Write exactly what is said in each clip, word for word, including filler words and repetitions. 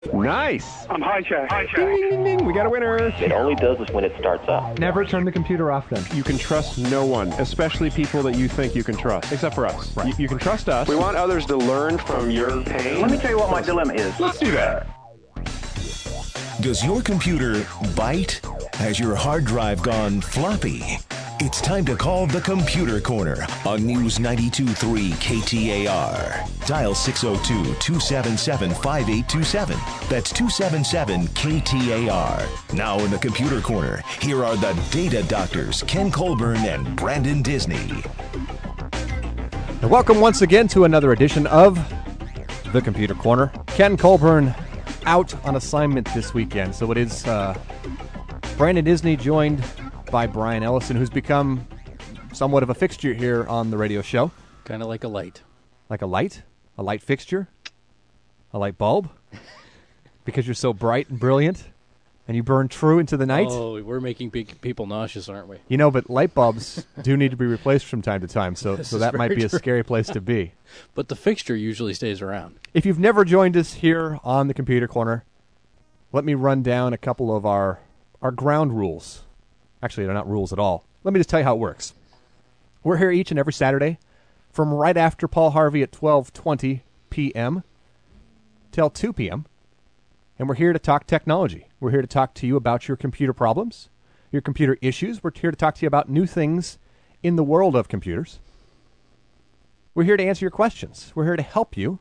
Nice. I'm hijacked. Hijacked. Ding, ding, ding, ding. We got a winner. It only does this when it starts up. Never turn the computer off then. You can trust no one, especially people that you think you can trust, except for us. Right. You, you can trust us. We want others to learn from your pain. Let me tell you what my dilemma is. Let's do that. Does your computer bite? Has your hard drive gone floppy? It's time to call the Computer Corner on News ninety-two point three K T A R. Dial six oh two, two seven seven, five eight two seven. That's two seven seven K T A R. Now in the Computer Corner, here are the Data Doctors, Ken Colburn and Brandon Disney. And welcome once again to another edition of the Computer Corner. Ken Colburn out on assignment this weekend, so it is uh, Brandon Disney joined by Brian Ellison, who's become somewhat of a fixture here on the radio show. Kind of like a light. Like a light? A light fixture? A light bulb? Because you're so bright and brilliant and you burn true into the night? Oh, we're making pe- people nauseous, aren't we? You know, but light bulbs do need to be replaced from time to time, so, so that might be true. a scary place to be. But the fixture usually stays around. If you've never joined us here on the Computer Corner, let me run down a couple of our, our ground rules. Actually, they're not rules at all. Let me just tell you how it works. We're here each and every Saturday from right after Paul Harvey at twelve twenty p.m. till two p.m., and we're here to talk technology. We're here to talk to you about your computer problems, your computer issues. We're here to talk to you about new things in the world of computers. We're here to answer your questions. We're here to help you.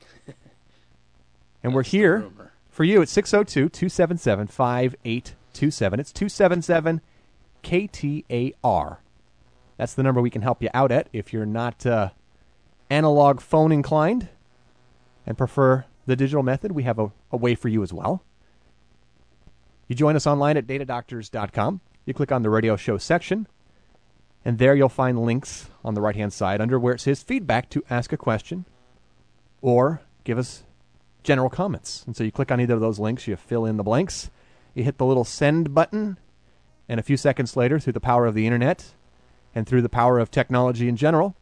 And we're here for you at six oh two, two seven seven, five eight two seven. It's two seven seven K T A R. That's the number we can help you out at if you're not uh, analog phone inclined and prefer the digital method. We have a, a way for you as well. You join us online at data doctors dot com. You click on the radio show section, and there you'll find links on the right-hand side under where it says feedback to ask a question or give us general comments. And so you click on either of those links, you fill in the blanks, you hit the little send button, and a few seconds later, through the power of the internet and through the power of technology in general,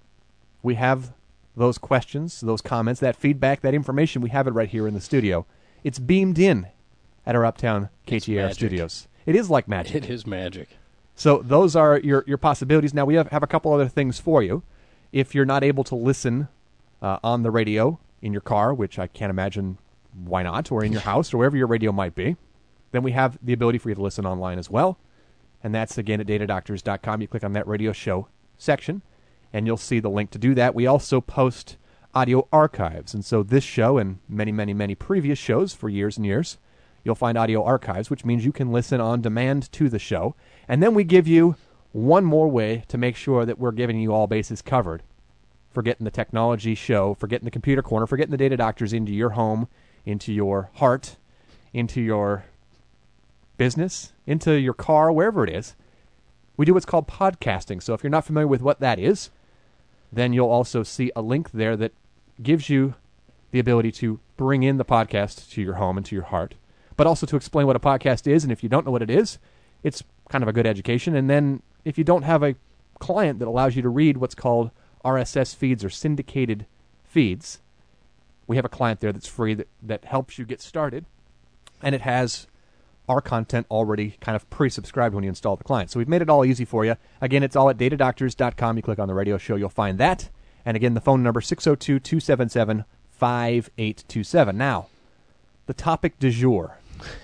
we have those questions, those comments, that feedback, that information. We have it right here in the studio. It's beamed in at our Uptown K T A R studios. It is like magic. It is magic. So those are your, your possibilities. Now, we have, have a couple other things for you. If you're not able to listen uh, on the radio in your car, which I can't imagine why not, or in your house, or wherever your radio might be, then we have the ability for you to listen online as well. And that's, again, at data doctors dot com. You click on that radio show section, and you'll see the link to do that. We also post audio archives. And so this show and many, many, many previous shows for years and years, you'll find audio archives, which means you can listen on demand to the show. And then we give you one more way to make sure that we're giving you all bases covered for getting the technology show, for getting the Computer Corner, for getting the Data Doctors into your home, into your heart, into your business, into your car, wherever it is. We do what's called podcasting. So if you're not familiar with what that is, then you'll also see a link there that gives you the ability to bring in the podcast to your home and to your heart, but also to explain what a podcast is. And if you don't know what it is, it's kind of a good education. And then if you don't have a client that allows you to read what's called R S S feeds or syndicated feeds, we have a client there that's free that, that helps you get started. And it has our content already kind of pre-subscribed when you install the client. So we've made it all easy for you. Again, it's all at data doctors dot com. You click on the radio show, you'll find that. And again, the phone number, six oh two, two seven seven, five eight two seven. Now, the topic du jour.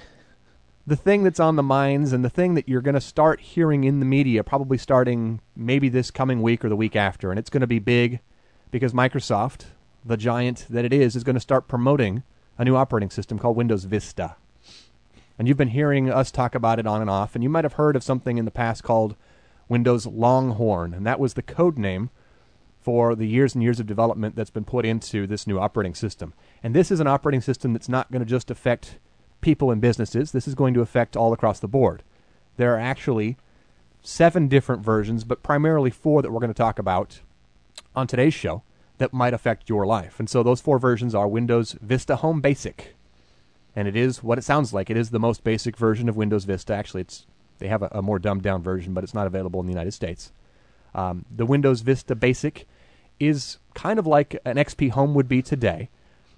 The thing that's on the minds and the thing that you're going to start hearing in the media, probably starting maybe this coming week or the week after. And it's going to be big because Microsoft, the giant that it is, is going to start promoting a new operating system called Windows Vista. And you've been hearing us talk about it on and off, and you might have heard of something in the past called Windows Longhorn, and that was the code name for the years and years of development that's been put into this new operating system. And this is an operating system that's not going to just affect people and businesses. This is going to affect all across the board. There are actually seven different versions, but primarily four that we're going to talk about on today's show that might affect your life. And so those four versions are Windows Vista Home Basic. And it is what it sounds like. It is the most basic version of Windows Vista. Actually, it's they have a, a more dumbed-down version, but it's not available in the United States. Um, the Windows Vista Basic is kind of like an X P Home would be today,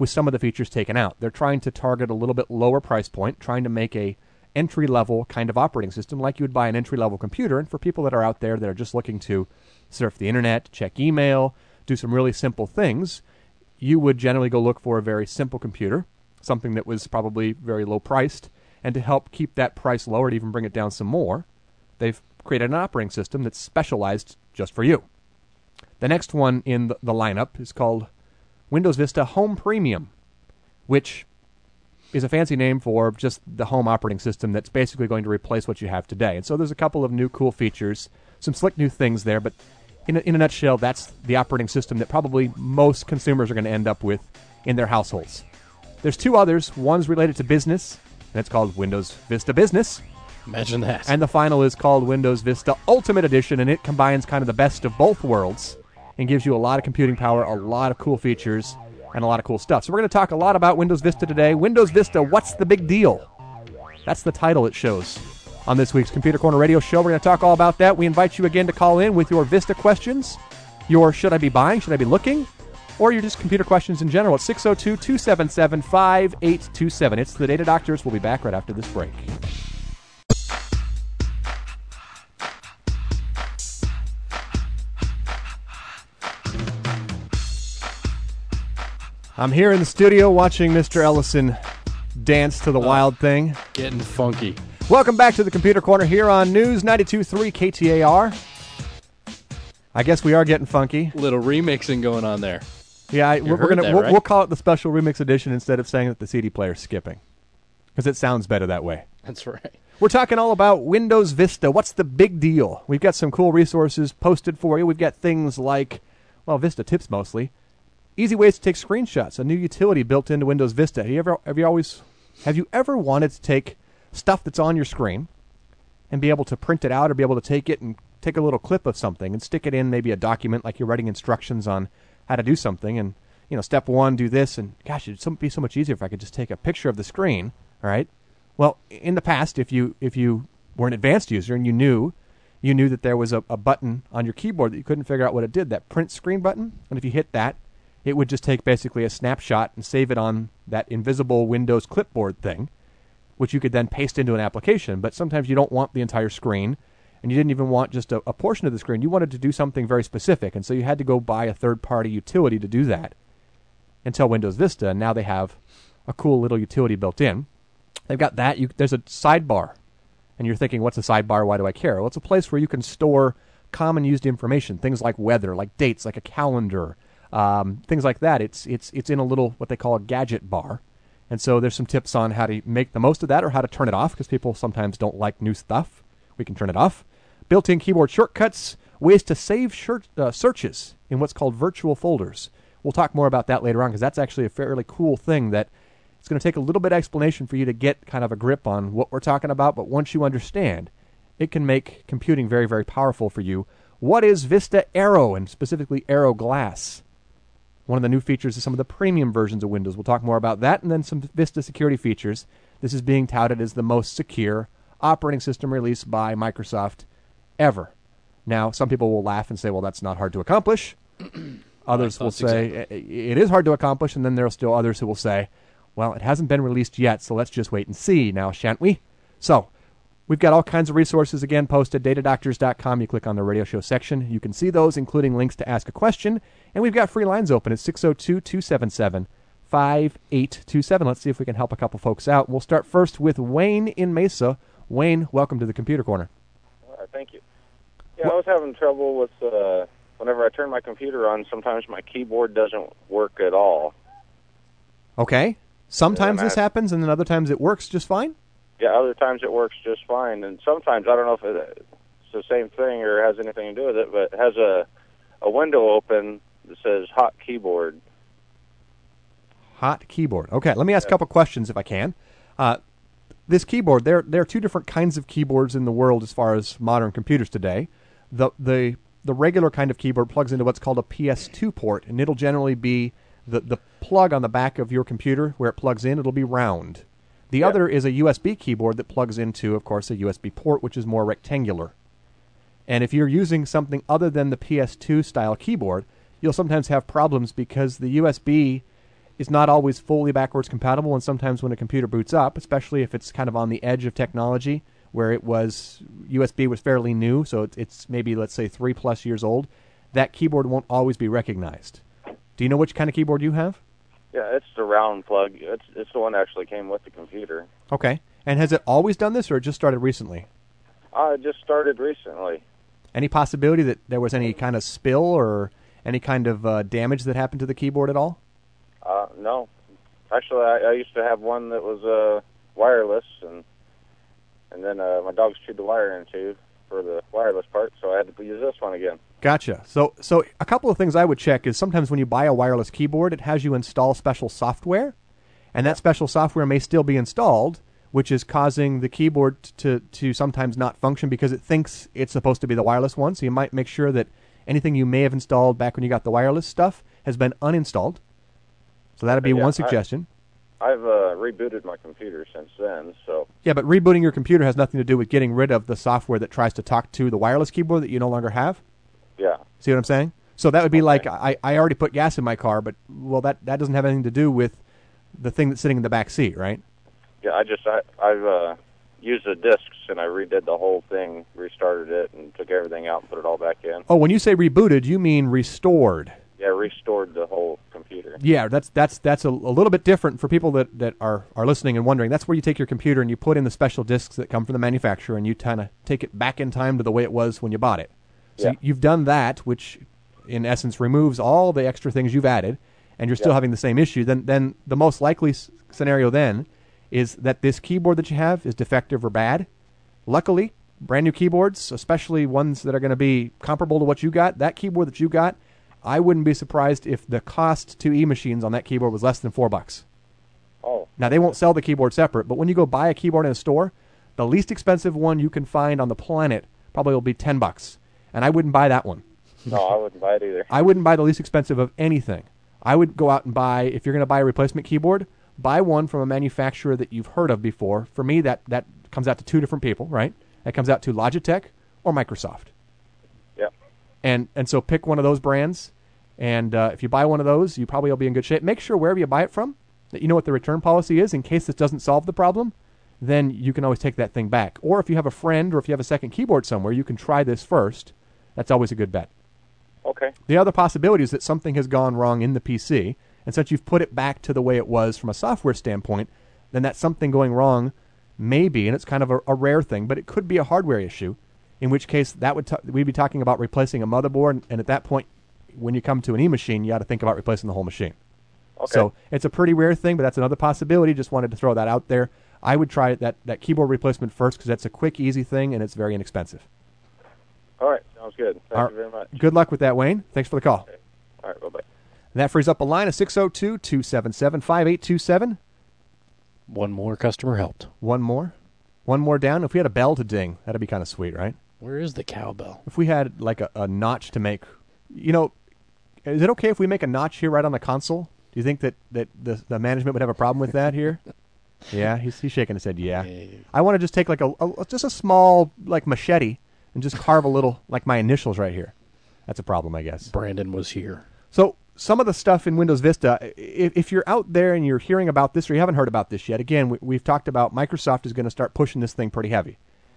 with some of the features taken out. They're trying to target a little bit lower price point, trying to make a entry-level kind of operating system like you would buy an entry-level computer. And for people that are out there that are just looking to surf the internet, check email, do some really simple things, you would generally go look for a very simple computer, something that was probably very low priced. And to help keep that price lower, to even bring it down some more, they've created an operating system that's specialized just for you. The next one in the, the lineup is called Windows Vista Home Premium, which is a fancy name for just the home operating system that's basically going to replace what you have today. And so there's a couple of new cool features, some slick new things there, but in a, in a nutshell, that's the operating system that probably most consumers are going to end up with in their households. There's two others. One's related to business, and it's called Windows Vista Business. Imagine that. And the final is called Windows Vista Ultimate Edition, and it combines kind of the best of both worlds and gives you a lot of computing power, a lot of cool features, and a lot of cool stuff. So we're going to talk a lot about Windows Vista today. Windows Vista, what's the big deal? That's the title it shows on this week's Computer Corner Radio Show. We're going to talk all about that. We invite you again to call in with your Vista questions, your should I be buying, should I be looking, or your just computer questions in general at six oh two, two seven seven, five eight two seven. It's the Data Doctors. We'll be back right after this break. I'm here in the studio watching Mister Ellison dance to the oh, Wild Thing. Getting funky. Welcome back to the Computer Corner here on News ninety-two point three K T A R. I guess we are getting funky. Little remixing going on there. Yeah, I, we're, we're gonna that, we'll, right? we'll call it the special remix edition instead of saying that the C D player's skipping, because it sounds better that way. That's right. We're talking all about Windows Vista. What's the big deal? We've got some cool resources posted for you. We've got things like, well, Vista tips mostly. Easy ways to take screenshots. A new utility built into Windows Vista. Have you ever, have you always, have you ever wanted to take stuff that's on your screen and be able to print it out, or be able to take it and take a little clip of something and stick it in maybe a document, like you're writing instructions on how to do something, and you know, step one, do this, and gosh, it'd be so much easier if I could just take a picture of the screen. All right. Well, in the past, if you if you were an advanced user and you knew you knew that there was a, a button on your keyboard that you couldn't figure out what it did, that print screen button, and if you hit that, it would just take basically a snapshot and save it on that invisible Windows clipboard thing, which you could then paste into an application. But sometimes you don't want the entire screen, and you didn't even want just a, a portion of the screen. You wanted to do something very specific, and so you had to go buy a third-party utility to do that until Windows Vista, and now they have a cool little utility built in. They've got that. You, there's a sidebar, and you're thinking, what's a sidebar? Why do I care? Well, it's a place where you can store common used information, things like weather, like dates, like a calendar, Um, things like that. It's it's it's in a little, what they call a gadget bar. And so there's some tips on how to make the most of that, or how to turn it off, because people sometimes don't like new stuff. We can turn it off. Built-in keyboard shortcuts, ways to save shir- uh, searches in what's called virtual folders. We'll talk more about that later on, because that's actually a fairly cool thing that it's going to take a little bit of explanation for you to get kind of a grip on what we're talking about. But once you understand, it can make computing very, very powerful for you. What is Vista Aero, and specifically Aero Glass? One of the new features is some of the premium versions of Windows. We'll talk more about that, and then some Vista security features. This is being touted as the most secure operating system released by Microsoft ever. Now, some people will laugh and say, well, that's not hard to accomplish. Others will say, exactly. It is hard to accomplish, and then there are still others who will say, well, it hasn't been released yet, so let's just wait and see now, shan't we? So, we've got all kinds of resources, again, posted, data doctors dot com. You click on the radio show section. You can see those, including links to ask a question. And we've got free lines open at six oh two, two seven seven, five eight two seven. Let's see if we can help a couple folks out. We'll start first with Wayne in Mesa. Wayne, welcome to the Computer Corner. All right, thank you. Yeah, I was having trouble with, uh, whenever I turn my computer on, sometimes my keyboard doesn't work at all. Okay. Sometimes this happens, and then other times it works just fine? Yeah, other times it works just fine, and sometimes, I don't know if it's the same thing or has anything to do with it, but it has a, a window open that says hot keyboard. Hot keyboard. Okay, let me ask yeah. a couple questions if I can. Uh, this keyboard, there there are two different kinds of keyboards in the world as far as modern computers today. The the the regular kind of keyboard plugs into what's called a P S two port, and it'll generally be the, the plug on the back of your computer where it plugs in, it'll be round. The yeah. other is a U S B keyboard that plugs into, of course, a U S B port, which is more rectangular. And if you're using something other than the P S two style keyboard, you'll sometimes have problems because the U S B is not always fully backwards compatible, and sometimes when a computer boots up, especially if it's kind of on the edge of technology, where it was, U S B was fairly new, so it's, it's maybe, let's say, three plus years old, that keyboard won't always be recognized. Do you know which kind of keyboard you have? Yeah, it's the round plug. It's it's the one that actually came with the computer. Okay. And has it always done this, or it just started recently? Uh, it just started recently. Any possibility that there was any kind of spill or any kind of uh, damage that happened to the keyboard at all? Uh, no. Actually, I, I used to have one that was uh, wireless, and and then uh, my dogs chewed the wire in two for the wireless part, so I had to use this one again. Gotcha. So so a couple of things I would check is sometimes when you buy a wireless keyboard, it has you install special software, and that special software may still be installed, which is causing the keyboard to, to sometimes not function because it thinks it's supposed to be the wireless one. So you might make sure that anything you may have installed back when you got the wireless stuff has been uninstalled. So that would be Yeah, one suggestion. I, I've uh, rebooted my computer since then, so... Yeah, but rebooting your computer has nothing to do with getting rid of the software that tries to talk to the wireless keyboard that you no longer have. Yeah. See what I'm saying? So that would be Okay. like, I, I already put gas in my car, but, well, that, that doesn't have anything to do with the thing that's sitting in the back seat, right? Yeah, I just, I, I've uh, used the discs, and I redid the whole thing, restarted it, and took everything out and put it all back in. Oh, when you say rebooted, you mean restored. Yeah, restored the whole computer. Yeah, that's that's that's a, a little bit different for people that, that are, are listening and wondering. That's where you take your computer and you put in the special discs that come from the manufacturer, and you kind of take it back in time to the way it was when you bought it. So Yeah. you've done that, which in essence removes all the extra things you've added, and you're still Yeah. having the same issue. Then then the most likely s- scenario then is that this keyboard that you have is defective or bad. Luckily, brand new keyboards, especially ones that are going to be comparable to what you got, that keyboard that you got, I wouldn't be surprised if the cost to E-Machines on that keyboard was less than four bucks. Oh. Now, they won't sell the keyboard separate, but when you go buy a keyboard in a store, the least expensive one you can find on the planet probably will be ten bucks. And I wouldn't buy that one. No, I wouldn't buy it either. I wouldn't buy the least expensive of anything. I would go out and buy, if you're going to buy a replacement keyboard, buy one from a manufacturer that you've heard of before. For me, that, that comes out to two different people, right? That comes out to Logitech or Microsoft. Yep. And and so pick one of those brands, and uh, if you buy one of those, you probably will be in good shape. Make sure wherever you buy it from that you know what the return policy is in case this doesn't solve the problem. Then you can always take that thing back. Or if you have a friend or if you have a second keyboard somewhere, you can try this first. That's always a good bet. Okay. The other possibility is that something has gone wrong in the P C, and since you've put it back to the way it was from a software standpoint, then that something going wrong may be, and it's kind of a, a rare thing, but it could be a hardware issue, in which case that would t- we'd be talking about replacing a motherboard, and, and at that point, when you come to an E-Machine, you got to think about replacing the whole machine. Okay. So it's a pretty rare thing, but that's another possibility. Just wanted to throw that out there. I would try that, that keyboard replacement first because that's a quick, easy thing, and it's very inexpensive. All right. Sounds good. Thank All you very much. Good luck with that, Wayne. Thanks for the call. Okay. All right. Bye-bye. That frees up a line of six oh two, two seven seven, five eight two seven. One more customer helped. One more. One more down. If we had a bell to ding, that'd be kind of sweet, right? Where is the cowbell? If we had like a, a notch to make, you know, is it okay if we make a notch here right on the console? Do you think that, that the, the management would have a problem with that here? Yeah, he's, he's shaking his head, yeah. I want to just take like a, a just a small like machete and just carve a little, like my initials right here. That's a problem, I guess. Brandon was here. So some of the stuff in Windows Vista, if, if you're out there and you're hearing about this or you haven't heard about this yet, again, we, we've talked about Microsoft is going to start pushing this thing pretty heavy.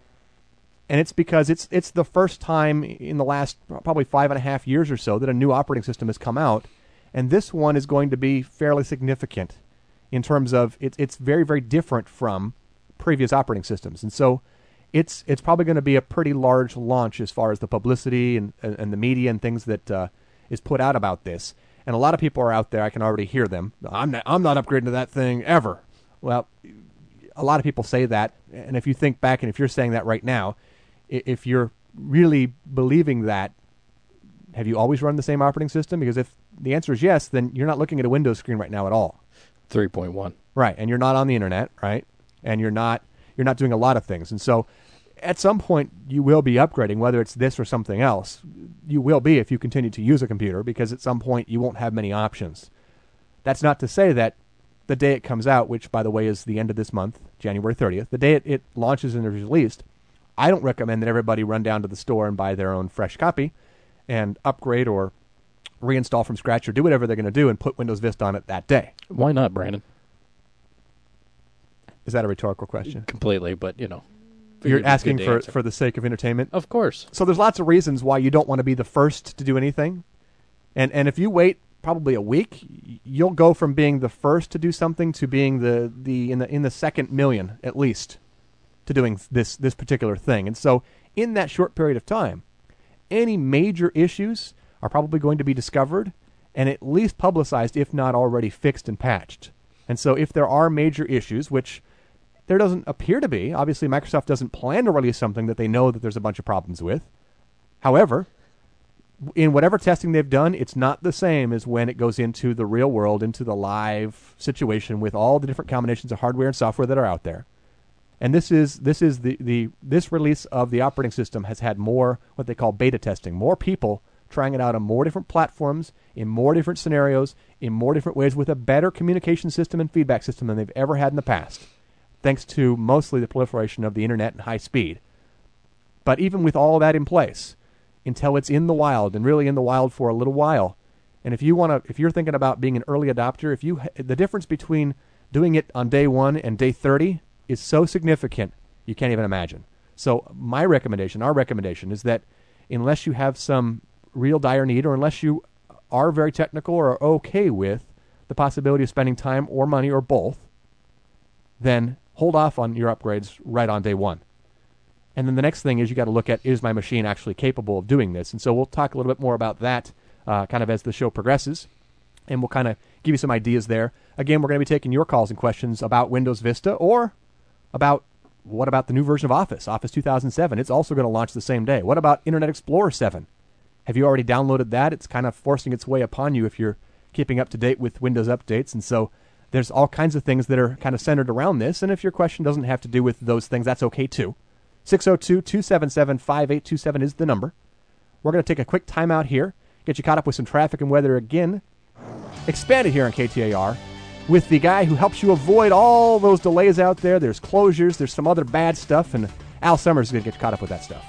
And it's because it's it's the first time in the last probably five and a half years or so that a new operating system has come out. And this one is going to be fairly significant in terms of it, it's very, very different from previous operating systems. And so it's it's probably going to be a pretty large launch as far as the publicity and, and, and the media and things that uh, is put out about this. And a lot of people are out there, I can already hear them, I'm not, I'm not upgrading to that thing ever. Well, a lot of people say that. And if you think back and if you're saying that right now, if you're really believing that, have you always run the same operating system? Because if the answer is yes, then you're not looking at a Windows screen right now at all. three point one. Right, and you're not on the internet, right? And you're not you're not doing a lot of things. And so at some point you will be upgrading, whether it's this or something else. You will be if you continue to use a computer, because at some point you won't have many options. That's not to say that the day it comes out, which by the way is the end of this month, January thirtieth, the day it, it launches and is released, I don't recommend that everybody run down to the store and buy their own fresh copy and upgrade or reinstall from scratch or do whatever they're going to do and put Windows Vista on it that day. Why not, Brandon? Is that a rhetorical question? Completely, but, you know. You're figured a asking good for, answer. for the sake of entertainment? Of course. So there's lots of reasons why you don't want to be the first to do anything. And and if you wait probably a week, you'll go from being the first to do something to being the, the in the in the second million at least to doing this this particular thing. And so in that short period of time, any major issues are probably going to be discovered and at least publicized, if not already fixed and patched. And so if there are major issues, which there doesn't appear to be, obviously Microsoft doesn't plan to release something that they know that there's a bunch of problems with. However, in whatever testing they've done, it's not the same as when it goes into the real world, into the live situation with all the different combinations of hardware and software that are out there. And this is this is the, the this release of the operating system has had more what they call beta testing, more people trying it out on more different platforms, in more different scenarios, in more different ways, with a better communication system and feedback system than they've ever had in the past, thanks to mostly the proliferation of the internet and high speed. But even with all that in place, until it's in the wild, and really in the wild for a little while, and if you want to, if you're thinking about being an early adopter, if you the difference between doing it on day one and day thirty is so significant you can't even imagine. So my recommendation, our recommendation, is that unless you have some real dire need, or unless you are very technical or are okay with the possibility of spending time or money or both, then hold off on your upgrades right on day one. And then the next thing is you got to look at, is my machine actually capable of doing this? And so we'll talk a little bit more about that uh, kind of as the show progresses, and we'll kind of give you some ideas there. Again, we're going to be taking your calls and questions about Windows Vista, or about what about the new version of Office, Office two thousand seven. It's also going to launch the same day. What about Internet Explorer seven? Have you already downloaded that? It's kind of forcing its way upon you if you're keeping up to date with Windows updates. And so there's all kinds of things that are kind of centered around this. And if your question doesn't have to do with those things, that's okay too. six oh two, two seven seven, five eight two seven is the number. We're going to take a quick timeout here, get you caught up with some traffic and weather again. Expanded here on K T A R with the guy who helps you avoid all those delays out there. There's closures, there's some other bad stuff, and Al Summers is going to get you caught up with that stuff.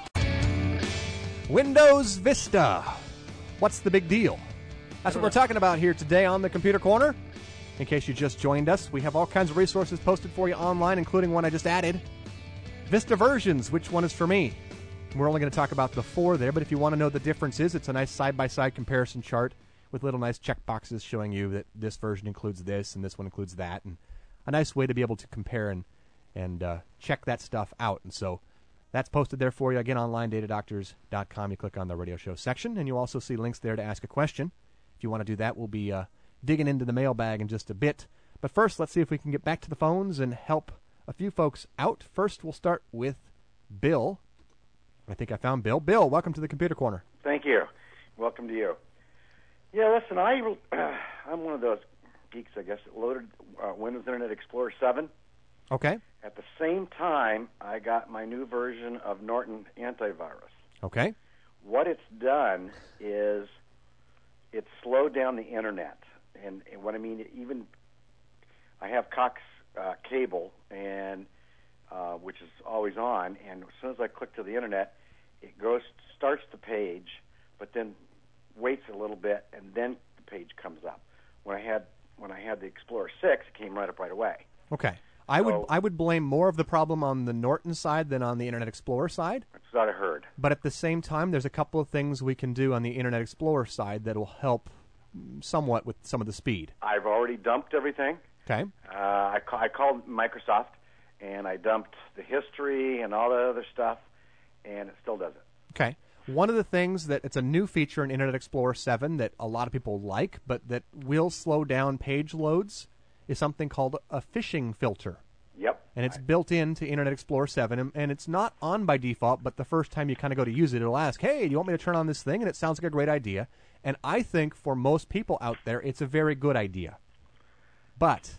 Windows Vista. What's the big deal? That's what we're talking about here today on the Computer Corner. In case you just joined us, we have all kinds of resources posted for you online, including one I just added. Vista versions, which one is for me? We're only going to talk about the four there, but if you want to know the differences, it's a nice side-by-side comparison chart with little nice check boxes showing you that this version includes this and this one includes that, and a nice way to be able to compare and, and uh, check that stuff out. And so that's posted there for you, again, online, data doctors dot com. You click on the radio show section, and you'll also see links there to ask a question. If you want to do that, we'll be uh, digging into the mailbag in just a bit. But first, let's see if we can get back to the phones and help a few folks out. First, we'll start with Bill. I think I found Bill. Bill, welcome to the Computer Corner. Thank you. Welcome to you. Yeah, listen, I, uh, I'm one of those geeks, I guess, that loaded uh, Windows Internet Explorer seven. Okay. At the same time, I got my new version of Norton Antivirus. Okay. What it's done is it's slowed down the Internet. And, and what I mean, even I have Cox uh, cable, and uh, which is always on, and as soon as I click to the Internet, it goes starts the page, but then waits a little bit, and then the page comes up. When I had when I had the Explorer six, it came right up right away. Okay. I So- would I would blame more of the problem on the Norton side than on the Internet Explorer side. That's what I heard. But at the same time, there's a couple of things we can do on the Internet Explorer side that will help somewhat with some of the speed. I've already dumped everything. Okay. Uh, I, ca- I called Microsoft, and I dumped the history and all the other stuff, and it still does it. Okay. One of the things that it's a new feature in Internet Explorer seven that a lot of people like, but that will slow down page loads, is something called a phishing filter. Yep. And it's built into Internet Explorer seven, and, and it's not on by default, but the first time you kind of go to use it, it'll ask, hey, do you want me to turn on this thing? And it sounds like a great idea. And I think for most people out there, it's a very good idea. But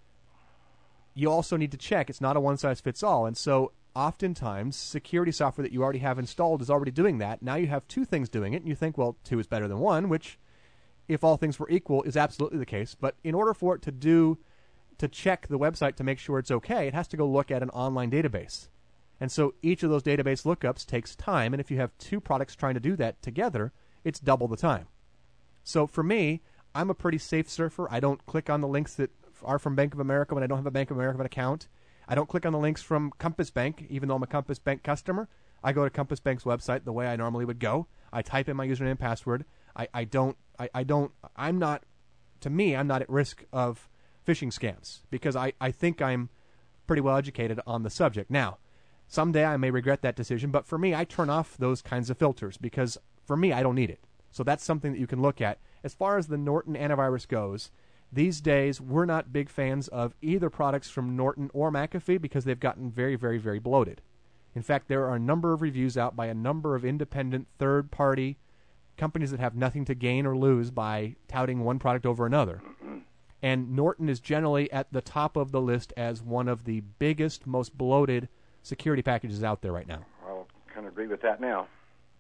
you also need to check. It's not a one-size-fits-all. And so oftentimes, security software that you already have installed is already doing that. Now you have two things doing it, and you think, well, two is better than one, which, if all things were equal, is absolutely the case. But in order for it to do, to check the website to make sure it's okay, it has to go look at an online database. And so each of those database lookups takes time, and if you have two products trying to do that together, it's double the time. So for me, I'm a pretty safe surfer. I don't click on the links that are from Bank of America when I don't have a Bank of America account. I don't click on the links from Compass Bank, even though I'm a Compass Bank customer. I go to Compass Bank's website the way I normally would go. I type in my username and password. I, I don't, I, I don't, I'm not, to me, I'm not at risk of phishing scams because I, I think I'm pretty well educated on the subject. Now, someday I may regret that decision, but for me, I turn off those kinds of filters because for me, I don't need it. So that's something that you can look at. As far as the Norton antivirus goes, these days, we're not big fans of either products from Norton or McAfee because they've gotten very, very, very bloated. In fact, there are a number of reviews out by a number of independent third-party companies that have nothing to gain or lose by touting one product over another. And Norton is generally at the top of the list as one of the biggest, most bloated security packages out there right now. I'll kind of agree with that now.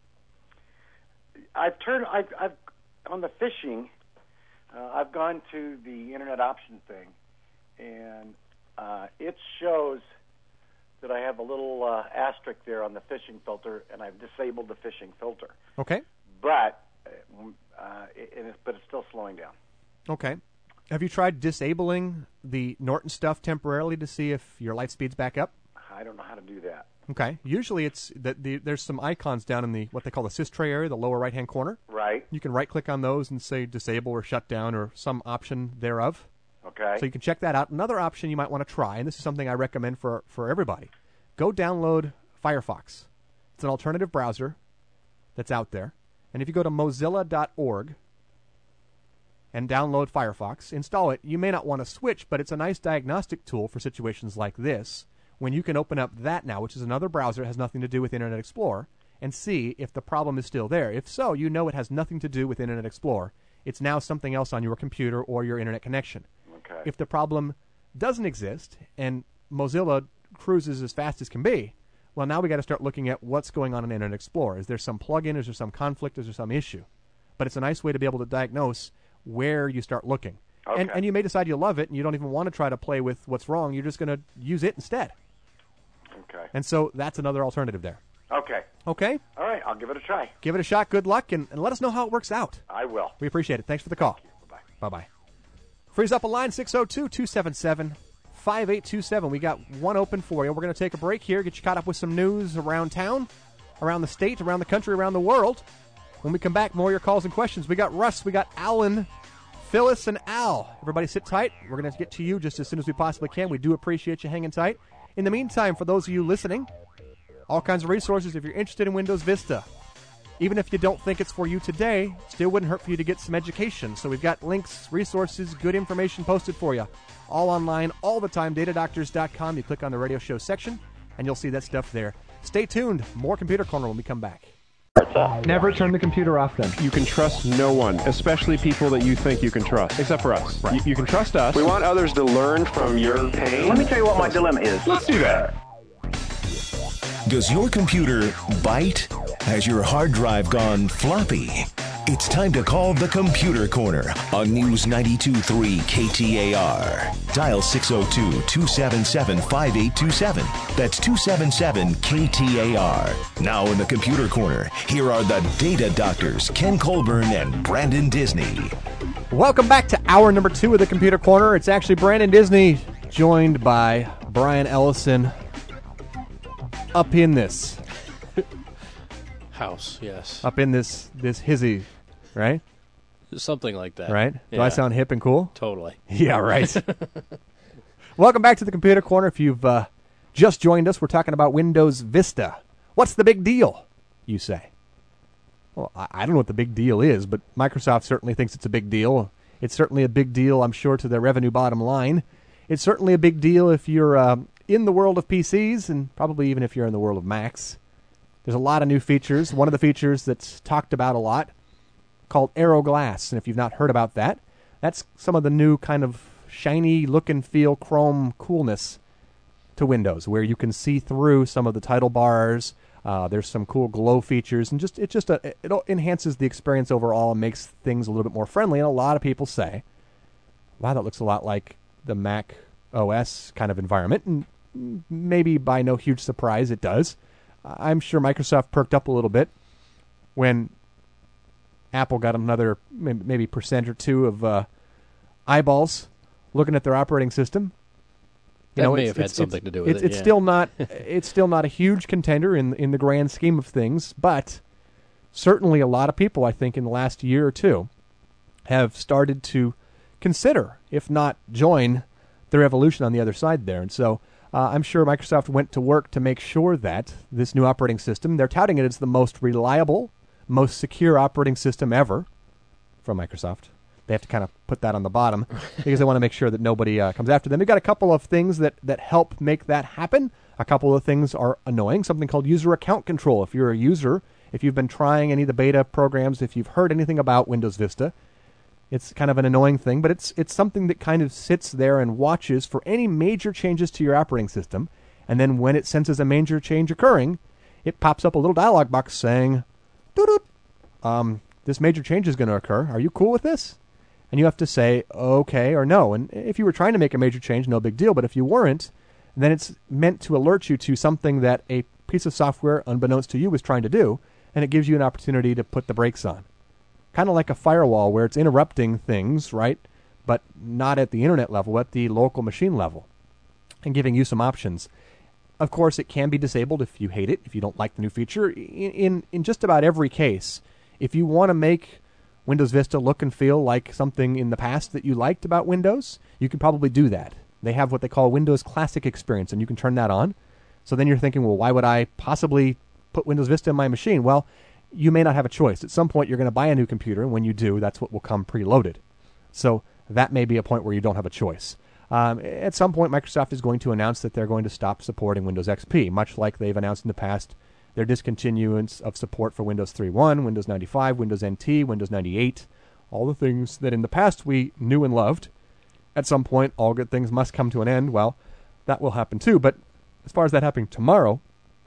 I've turned, I've, I've on the phishing, uh, I've gone to the Internet Option thing, and uh, it shows that I have a little uh, asterisk there on the phishing filter, and I've disabled the phishing filter. Okay. But, uh, it, it is, but it's still slowing down. Okay. Have you tried disabling the Norton stuff temporarily to see if your light speed's back up? I don't know how to do that. Okay. Usually it's that the, there's some icons down in the what they call the sys tray area, the lower right-hand corner. Right. You can right-click on those and say disable or shut down or some option thereof. Okay. So you can check that out. Another option you might want to try, and this is something I recommend for, for everybody, go download Firefox. It's an alternative browser that's out there. And if you go to mozilla dot org and download Firefox, install it, you may not want to switch, but it's a nice diagnostic tool for situations like this when you can open up that now, which is another browser that has nothing to do with Internet Explorer, and see if the problem is still there. If so, you know it has nothing to do with Internet Explorer. It's now something else on your computer or your Internet connection. Okay. If the problem doesn't exist and Mozilla cruises as fast as can be, well, now we got to start looking at what's going on in Internet Explorer. Is there some plugin? Is there some conflict? Is there some issue? But it's a nice way to be able to diagnose where you start looking. Okay. And, and you may decide you love it and you don't even want to try to play with what's wrong. You're just going to use it instead. Okay. And so that's another alternative there. Okay. Okay? All right, I'll give it a try. Give it a shot. Good luck, and, and let us know how it works out. I will. We appreciate it. Thanks for the call. Bye-bye. Bye-bye. Freeze up a line, six oh two, two seven seven, five eight two seven. We got one open for you. We're going to take a break here, get you caught up with some news around town, around the state, around the country, around the world. When we come back, more of your calls and questions. We got Russ, we got Alan, Phyllis, and Al. Everybody sit tight. We're going to get to you just as soon as we possibly can. We do appreciate you hanging tight. In the meantime, for those of you listening, all kinds of resources if you're interested in Windows Vista. Even if you don't think it's for you today, still wouldn't hurt for you to get some education. So we've got links, resources, good information posted for you. All online, all the time, data doctors dot com. You click on the radio show section, and you'll see that stuff there. Stay tuned. More Computer Corner when we come back. Never turn the computer off then. You can trust no one, especially people that you think you can trust, except for us. Right. You, you can trust us. We want others to learn from your pain. Let me tell you what my dilemma is. Let's do that. Does your computer bite? Has your hard drive gone floppy? It's time to call the Computer Corner on News ninety-two point three K T A R. Dial six oh two, two seven seven, five eight two seven. That's two seven seven K T A R. Now in the Computer Corner, here are the Data Doctors, Ken Colburn and Brandon Disney. Welcome back to hour number two of the Computer Corner. It's actually Brandon Disney, joined by Brian Ellison. Up in this. House, yes. Up in this, this hizzy, right? Something like that. Right? Do Yeah. I sound hip and cool? Totally. Yeah, right. Welcome back to the Computer Corner. If you've uh, just joined us, we're talking about Windows Vista. What's the big deal, you say? Well, I, I don't know what the big deal is, but Microsoft certainly thinks it's a big deal. It's certainly a big deal, I'm sure, to their revenue bottom line. It's certainly a big deal if you're uh, in the world of P Cs, and probably even if you're in the world of Macs. There's a lot of new features. One of the features that's talked about a lot called Aero Glass. And if you've not heard about that, that's some of the new kind of shiny look and feel chrome coolness to Windows, where you can see through some of the title bars. Uh, there's some cool glow features, and just it just a, it enhances the experience overall and makes things a little bit more friendly. And a lot of people say, wow, that looks a lot like the Mac O S kind of environment. And maybe by no huge surprise it does. I'm sure Microsoft perked up a little bit when Apple got another maybe percent or two of uh, eyeballs looking at their operating system. You that know, may have had something to do with it's, it. It's yeah. still not. It's still not a huge contender in in the grand scheme of things, but certainly a lot of people, I think, in the last year or two, have started to consider, if not join, the revolution on the other side there. And so uh, I'm sure Microsoft went to work to make sure that this new operating system, they're touting it as the most reliable, most secure operating system ever from Microsoft. They have to kind of put that on the bottom because they want to make sure that nobody uh, comes after them. They've got a couple of things that, that help make that happen. A couple of things are annoying. Something called user account control. If you're a user, if you've been trying any of the beta programs, if you've heard anything about Windows Vista, it's kind of an annoying thing, but it's it's something that kind of sits there and watches for any major changes to your operating system. And then when it senses a major change occurring, it pops up a little dialog box saying, doo-doo, um, this major change is going to occur. Are you cool with this? And you have to say okay or no. And if you were trying to make a major change, no big deal. But if you weren't, then it's meant to alert you to something that a piece of software, unbeknownst to you, was trying to do, and it gives you an opportunity to put the brakes on. Kind of like a firewall where it's interrupting things, right? But not at the internet level, at the local machine level, and giving you some options. Of course, it can be disabled if you hate it, if you don't like the new feature. In, in, in just about every case, if you want to make Windows Vista look and feel like something in the past that you liked about Windows, you can probably do that. They have what they call Windows Classic Experience, and you can turn that on. So then you're thinking, well, why would I possibly put Windows Vista in my machine? Well, you may not have a choice. At some point, you're going to buy a new computer, and when you do, that's what will come preloaded. So that may be a point where you don't have a choice. Um, at some point, Microsoft is going to announce that they're going to stop supporting Windows X P, much like they've announced in the past their discontinuance of support for Windows three point one, Windows ninety-five, Windows N T, Windows ninety-eight, all the things that in the past we knew and loved. At some point, all good things must come to an end. Well, that will happen too. But as far as that happening tomorrow,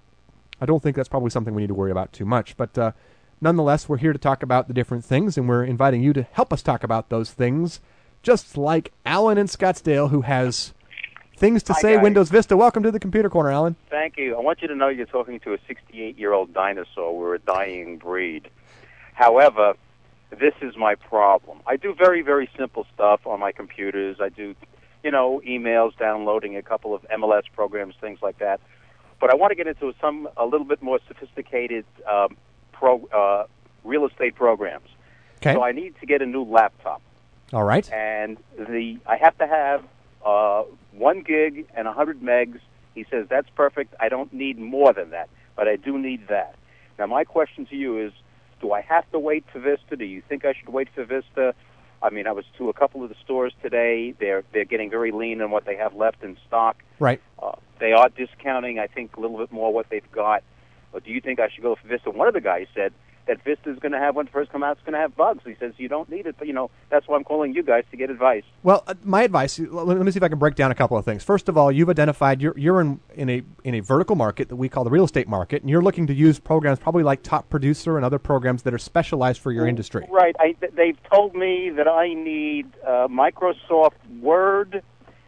I don't think that's probably something we need to worry about too much. But uh, nonetheless, we're here to talk about the different things, and we're inviting you to help us talk about those things, just like Alan in Scottsdale, who has things to Hi, say guys. Windows Vista. Welcome to the Computer Corner, Alan. Thank you. I want you to know you're talking to a sixty-eight-year-old dinosaur. We're a dying breed. However, this is my problem. I do very, very simple stuff on my computers. I do, you know, emails, downloading a couple of M L S programs, things like that. But I want to get into some a little bit more sophisticated um, pro, uh, real estate programs. Okay. So I need to get a new laptop. All right. And the I have to have uh, one gig and one hundred megs. He says that's perfect. I don't need more than that, but I do need that. Now, my question to you is, do I have to wait for Vista? Do you think I should wait for Vista? I mean, I was to a couple of the stores today. They're they're getting very lean on what they have left in stock. Right. Uh, they are discounting, I think, a little bit more what they've got. But do you think I should go for Vista? One of the guys said that Vista is going to have, when it first comes out, it's going to have bugs. He says you don't need it, but, you know, that's why I'm calling you guys to get advice. Well, uh, my advice, let me see if I can break down a couple of things. First of all, you've identified you're, you're in, in, a, in a vertical market that we call the real estate market, and you're looking to use programs probably like Top Producer and other programs that are specialized for your industry. Right. I, they've told me that I need uh, Microsoft Word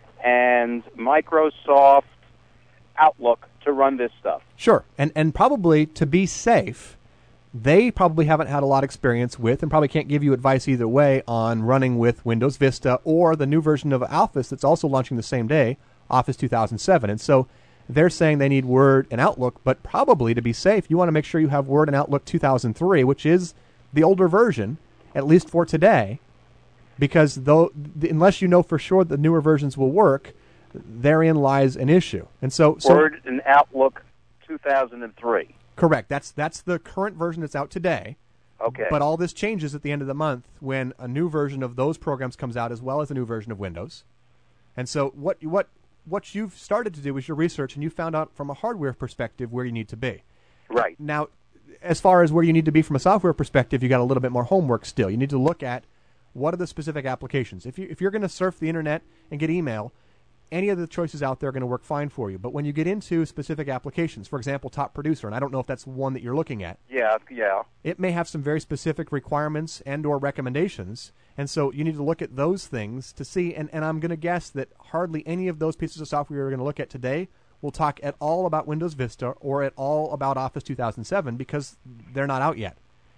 and Microsoft Outlook to run this stuff. Sure. And, and probably, to be safe, they probably haven't had a lot of experience with and probably can't give you advice either way on running with Windows Vista or the new version of Office that's also launching the same day, Office two thousand seven. And so they're saying they need Word and Outlook, but probably to be safe, you want to make sure you have Word and Outlook two thousand three, which is the older version, at least for today, because though unless you know for sure the newer versions will work, therein lies an issue. And so, so Word and Outlook two thousand three. Correct. That's that's the current version that's out today. Okay. But all this changes at the end of the month when a new version of those programs comes out, as well as a new version of Windows. And so what what what you've started to do is your research, and you found out from a hardware perspective where you need to be. Right. Now, as far as where you need to be from a software perspective, you got a little bit more homework still. You need to look at what are the specific applications. If you if you're going to surf the internet and get email, any of the choices out there are going to work fine for you. But when you get into specific applications, for example, Top Producer, and I don't know if that's one that you're looking at. Yeah, yeah. It may have some very specific requirements and or recommendations. And so you need to look at those things to see. And, and I'm going to guess that hardly any of those pieces of software you're going to look at today will talk at all about Windows Vista or at all about Office two thousand seven because they're not out yet.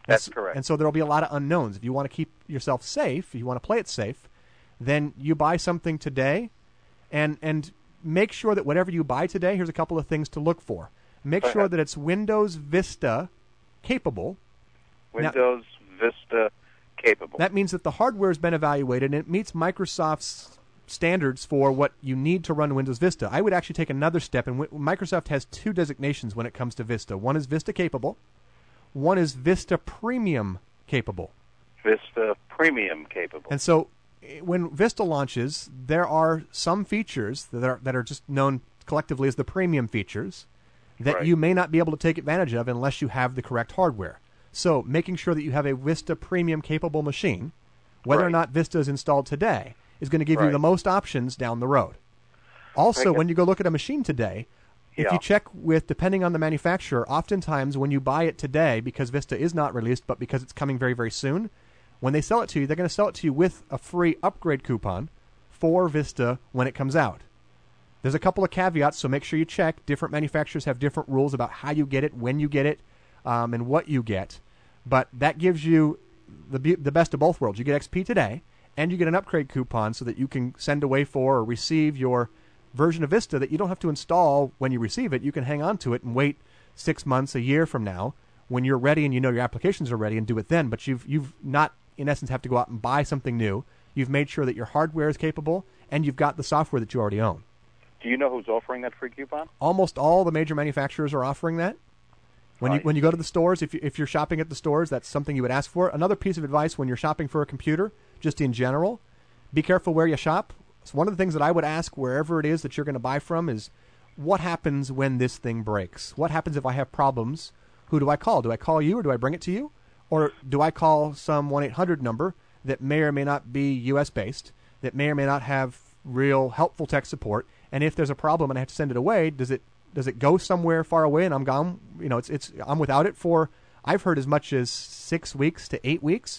That's and, correct. And so there will be a lot of unknowns. If you want to keep yourself safe, if you want to play it safe, then you buy something today, and and make sure that whatever you buy today, here's a couple of things to look for. Make Go sure ahead. that it's Windows Vista capable. Windows now, Vista capable. That means that the hardware has been evaluated and it meets Microsoft's standards for what you need to run Windows Vista. I would actually take another step, and Microsoft has two designations when it comes to Vista. One is Vista capable. One is Vista Premium capable. Vista Premium capable. And so when Vista launches, there are some features that are that are just known collectively as the premium features that right. you may not be able to take advantage of unless you have the correct hardware. So making sure that you have a Vista Premium capable machine, whether right. or not Vista is installed today, is going to give right. you the most options down the road. Also, when you go look at a machine today, if yeah. you check with, depending on the manufacturer, oftentimes when you buy it today, because Vista is not released, but because it's coming very, very soon, when they sell it to you, they're going to sell it to you with a free upgrade coupon for Vista when it comes out. There's a couple of caveats, so make sure you check. Different manufacturers have different rules about how you get it, when you get it, um, and what you get. But that gives you the the best of both worlds. You get X P today, and you get an upgrade coupon so that you can send away for or receive your version of Vista that you don't have to install when you receive it. You can hang on to it and wait six months, a year from now when you're ready and you know your applications are ready and do it then. But you've you've not, in essence, have to go out and buy something new. You've made sure that your hardware is capable, and you've got the software that you already own. Do you know who's offering that free coupon? Almost all the major manufacturers are offering that. When you when you go to the stores, if you, if you're shopping at the stores, that's something you would ask for. Another piece of advice when you're shopping for a computer, just in general, be careful where you shop. So one of the things that I would ask wherever it is that you're going to buy from is, what happens when this thing breaks? What happens if I have problems? Who do I call? Do I call you or do I bring it to you? Or do I call some one eight hundred number that may or may not be U S based, that may or may not have real helpful tech support? And if there's a problem and I have to send it away, does it does it go somewhere far away and I'm gone? You know, it's it's I'm without it for, I've heard, as much as six weeks to eight weeks.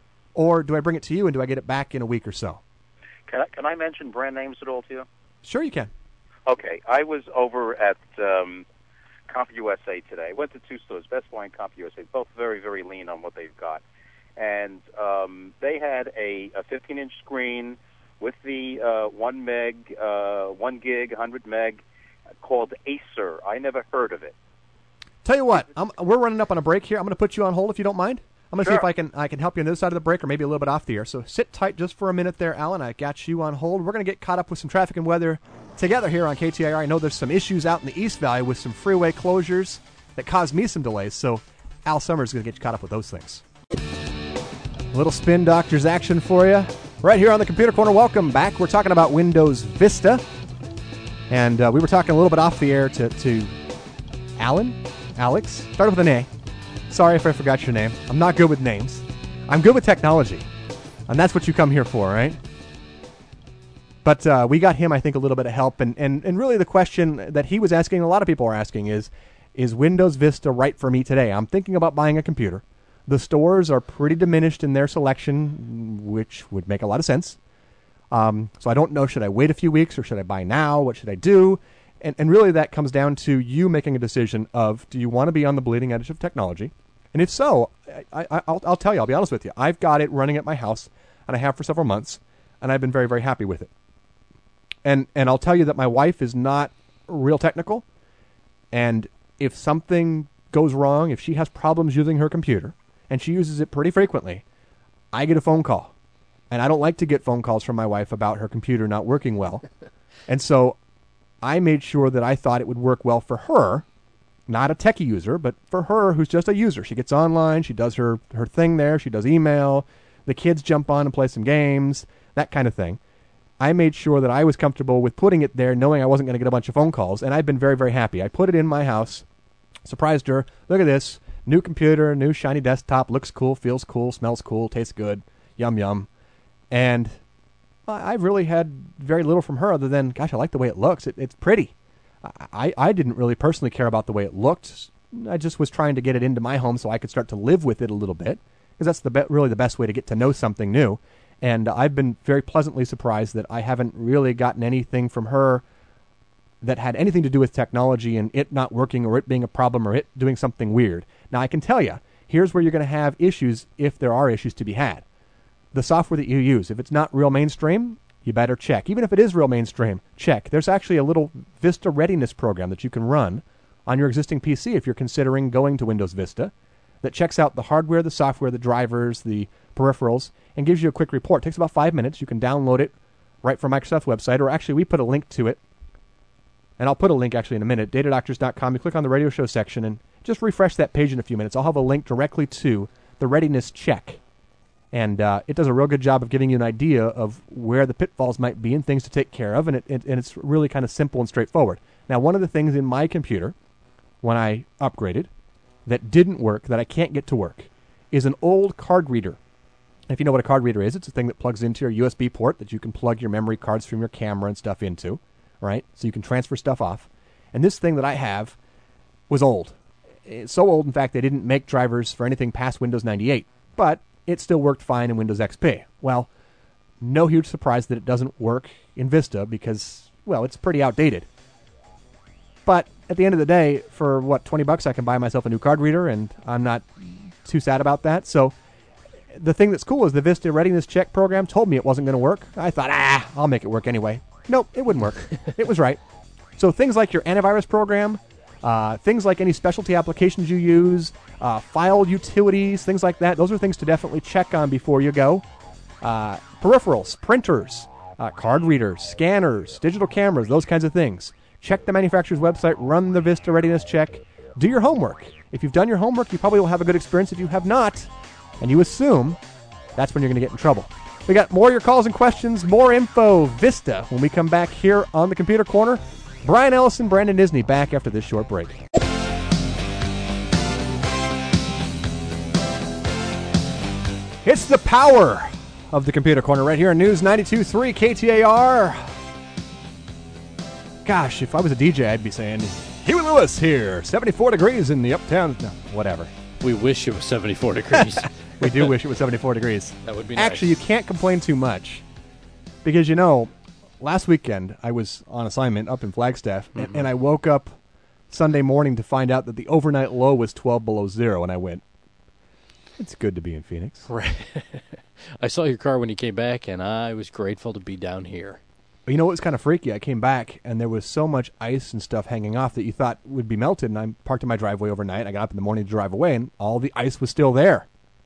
Or do I bring it to you and do I get it back in a week or so? Can I, can I mention brand names at all to you? Sure you can. Okay. I was over at um, CompUSA today. I went to two stores, Best Buy and CompUSA, both very, very lean on what they've got. And um, they had a fifteen-inch screen with the uh, one meg, uh, one gig, one hundred meg, called Acer. I never heard of it. Tell you what, I'm, we're running up on a break here. I'm going to put you on hold if you don't mind. I'm going to Sure. see if I can I can help you on the other side of the break or maybe a little bit off the air. So sit tight just for a minute there, Alan. I got you on hold. We're going to get caught up with some traffic and weather together here on K T A R. I know there's some issues out in the East Valley with some freeway closures that caused me some delays. So Al Summers is going to get you caught up with those things. A little Spin Doctors action for you right here on the Computer Corner. Welcome back. We're talking about Windows Vista. And uh, we were talking a little bit off the air to, to Alan, Alex. Started with an A. Sorry if I forgot your name. I'm not good with names. I'm good with technology. And that's what you come here for, right? But uh, we got him, I think, a little bit of help. And, and, and really the question that he was asking, a lot of people are asking, is, is Windows Vista right for me today? I'm thinking about buying a computer. The stores are pretty diminished in their selection, which would make a lot of sense. Um, so I don't know, should I wait a few weeks or should I buy now? What should I do? And, and really that comes down to you making a decision of, do you want to be on the bleeding edge of technology? And if so, I, I, I'll, I'll tell you, I'll be honest with you. I've got it running at my house, and I have for several months, and I've been very, very happy with it. And and I'll tell you that my wife is not real technical, and if something goes wrong, if she has problems using her computer, and she uses it pretty frequently, I get a phone call. And I don't like to get phone calls from my wife about her computer not working well. And so I made sure that I thought it would work well for her, not a techie user, but for her who's just a user. She gets online, she does her, her thing there, she does email, the kids jump on and play some games, that kind of thing. I made sure that I was comfortable with putting it there, knowing I wasn't going to get a bunch of phone calls, and I've been very, very happy. I put it in my house, surprised her, look at this, new computer, new shiny desktop, looks cool, feels cool, smells cool, tastes good, yum yum. And I've really had very little from her other than, gosh, I like the way it looks. It, it's pretty. I, I didn't really personally care about the way it looked. I just was trying to get it into my home so I could start to live with it a little bit, because that's the be- really the best way to get to know something new. And I've been very pleasantly surprised that I haven't really gotten anything from her that had anything to do with technology and it not working or it being a problem or it doing something weird. Now, I can tell you, here's where you're going to have issues if there are issues to be had. The software that you use, if it's not real mainstream, you better check. Even if it is real mainstream, check. There's actually a little Vista readiness program that you can run on your existing P C if you're considering going to Windows Vista that checks out the hardware, the software, the drivers, the peripherals, and gives you a quick report. It takes about five minutes. You can download it right from Microsoft's website, or actually we put a link to it, and I'll put a link actually in a minute, data doctors dot com. You click on the radio show section and just refresh that page in a few minutes. I'll have a link directly to the readiness check. And uh, it does a real good job of giving you an idea of where the pitfalls might be and things to take care of, and, it, it, and it's really kind of simple and straightforward. Now, one of the things in my computer, when I upgraded, that didn't work, that I can't get to work, is an old card reader. If you know what a card reader is, it's a thing that plugs into your U S B port that you can plug your memory cards from your camera and stuff into, right? So you can transfer stuff off. And this thing that I have was old. It's so old, in fact, they didn't make drivers for anything past Windows ninety-eight. But it still worked fine in Windows X P. Well, no huge surprise that it doesn't work in Vista because, well, it's pretty outdated. But at the end of the day, for what, twenty bucks, I can buy myself a new card reader, and I'm not too sad about that. So the thing that's cool is the Vista Readiness Check program told me it wasn't going to work. I thought, ah, I'll make it work anyway. Nope, it wouldn't work. It was right. So things like your antivirus program, uh, things like any specialty applications you use, uh, file utilities, things like that, those are things to definitely check on before you go. Uh, peripherals, printers, uh, card readers, scanners, digital cameras, those kinds of things. Check the manufacturer's website, run the Vista Readiness Check, do your homework. If you've done your homework, you probably will have a good experience. If you have not, and you assume, that's when you're going to get in trouble. We got more of your calls and questions, more info, Vista, when we come back here on the Computer Corner. Brian Ellison, Brandon Disney, back after this short break. It's the power of the Computer Corner right here on News ninety-two point three K T A R. Gosh, if I was a D J, I'd be saying, Huey Lewis here, seventy-four degrees in the uptown, no, whatever. We wish it was seventy-four degrees. We do wish it was seventy-four degrees. That would be nice. Actually, you can't complain too much because, you know, last weekend I was on assignment up in Flagstaff, mm-hmm. and, and I woke up Sunday morning to find out that the overnight low was twelve below zero, and I went, it's good to be in Phoenix. Right. I saw your car when you came back, and I was grateful to be down here. But you know what was kind of freaky? I came back, and there was so much ice and stuff hanging off that you thought would be melted, and I parked in my driveway overnight. I got up in the morning to drive away, and all the ice was still there.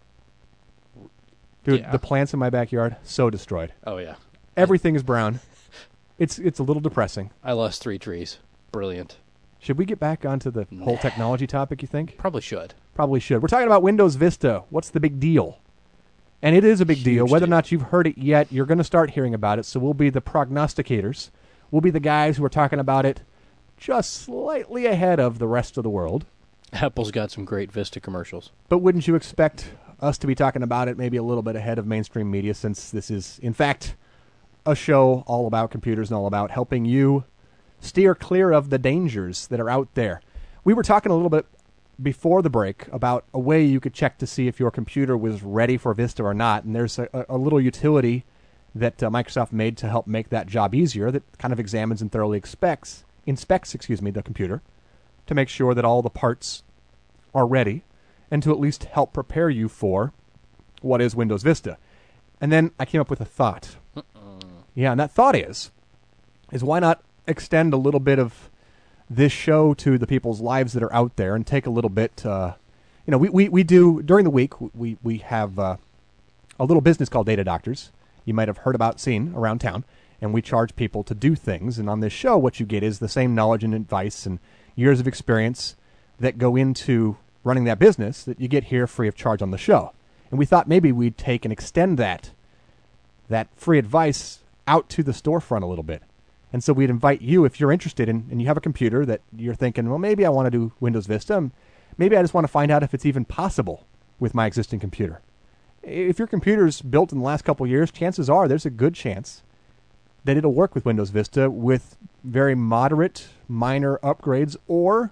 Dude, yeah. The plants in my backyard, so destroyed. Oh, yeah. Everything is brown. It's it's a little depressing. I lost three trees. Brilliant. Should we get back onto the nah. whole technology topic, you think? Probably should. Probably should. We're talking about Windows Vista. What's the big deal? And it is a big Huge deal. Whether deal. or not you've heard it yet, you're going to start hearing about it, so we'll be the prognosticators. We'll be the guys who are talking about it just slightly ahead of the rest of the world. Apple's got some great Vista commercials. But wouldn't you expect us to be talking about it maybe a little bit ahead of mainstream media, since this is, in fact, a show all about computers and all about helping you steer clear of the dangers that are out there. We were talking a little bit before the break about a way you could check to see if your computer was ready for Vista or not, and there's a, a little utility that uh, Microsoft made to help make that job easier that kind of examines and thoroughly inspects, inspects, excuse me, the computer to make sure that all the parts are ready and to at least help prepare you for what is Windows Vista. And then I came up with a thought. Uh-uh. Yeah, and that thought is, is why not extend a little bit of this show to the people's lives that are out there and take a little bit, uh, you know, we, we, we do, during the week, we, we have uh, a little business called Data Doctors. You might have heard about, seen around town, and we charge people to do things. And on this show, what you get is the same knowledge and advice and years of experience that go into running that business that you get here free of charge on the show. And we thought maybe we'd take and extend that, that free advice out to the storefront a little bit. And so we'd invite you, if you're interested in, and you have a computer that you're thinking, well, maybe I want to do Windows Vista. Maybe I just want to find out if it's even possible with my existing computer. If your computer's built in the last couple of years, chances are there's a good chance that it'll work with Windows Vista with very moderate, minor upgrades or